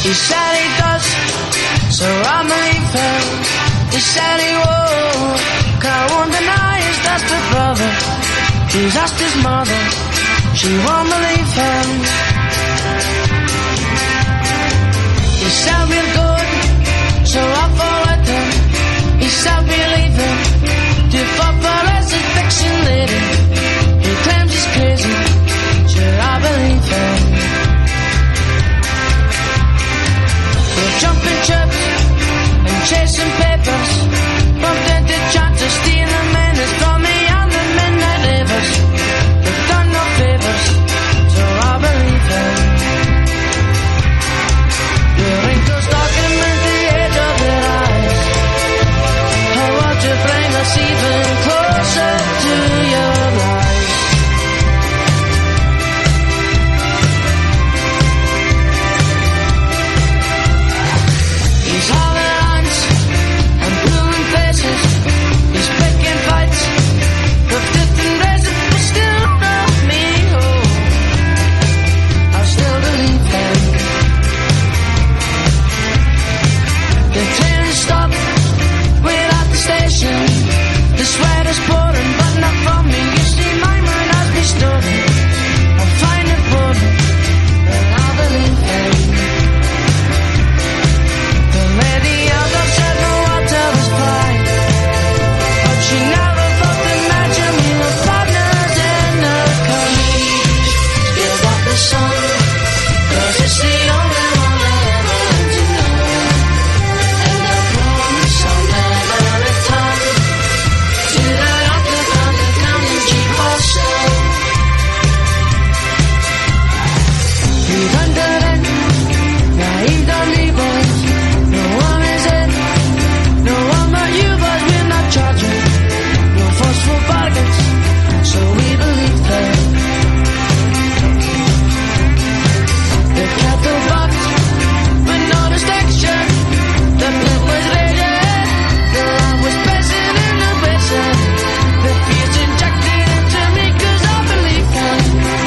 He said he does, so I believe him. He said he won't, 'cause I won't deny his desperate brother. He's asked his mother, she won't believe him. He said we're good, so I followed him. He said we're leaving to fulfill his fiction lady. He claims he's crazy, sure I believe him. We're jumping chips and chasing papers, bumped into chances, stealing minutes from me and the midnight neighbors. We've done no favors, so I believe him. Your wrinkles document the age of their eyes. How would you bring us even closer to your lies? He's hauling hands and pulling faces. He's picking fights with different races, but still not me. Oh, I still believe him. The train stopped without the station. The sweat is pouring, but not from me. You see, my mind has been stolen. I find it boring, and I believe him. The lady out there said no, I'll tell us pride, but she never thought to imagine we were partners in a cage. Still got the sun, 'cause it's the only one I ever had to know. And I promise I'll never return to that underground and cheap hostel. We've entered in, now he don't leave us. No one is in, no one but you, but we're not charging. No forceful bargains, so we believe them. The kettle box with no distinction. The pit was raging, the lamb was pissing in the basin. The fear's injected into me 'cause I believe them.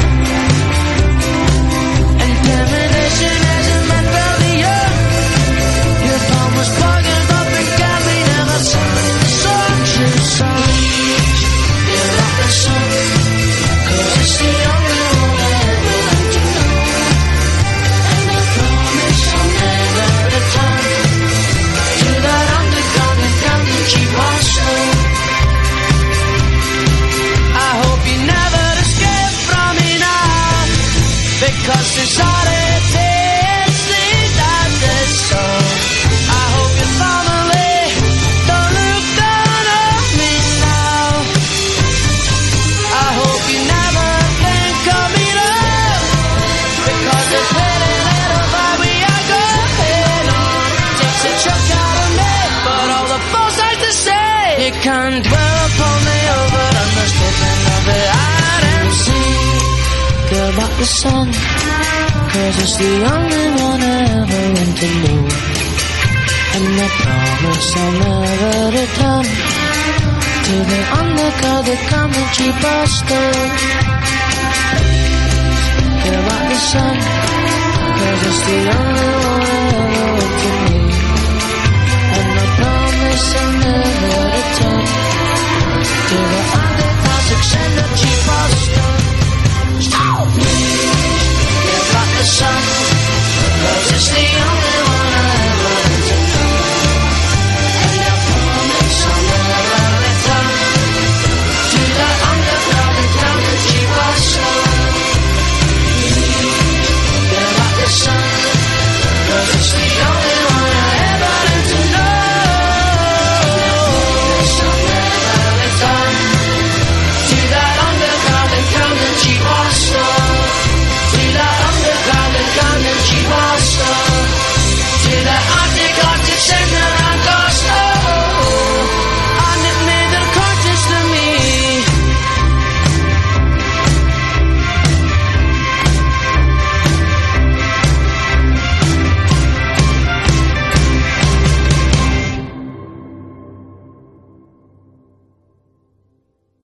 Intimidation isn't meant for the young. Your palm was plugged up and got me, never signed the songs you sung. You're not the sun, 'cause it's the only one I ever had to know. And I promise I'll never return to that underground and cheap hostel. I hope you never escape from me now, because society sees that it's so. I hope your family don't look down on me now. I hope you never think of me love, because it's pretty little that we are going on. Takes a chunk out of me, but all the false eyes to say you can't dwell upon the over understatement of the RMC. Girl, about the sun, 'cause it's the only one I ever want to know. And I promise I'll never return to the undercover common cheap hostel. Girl, about the sun, 'cause it's the only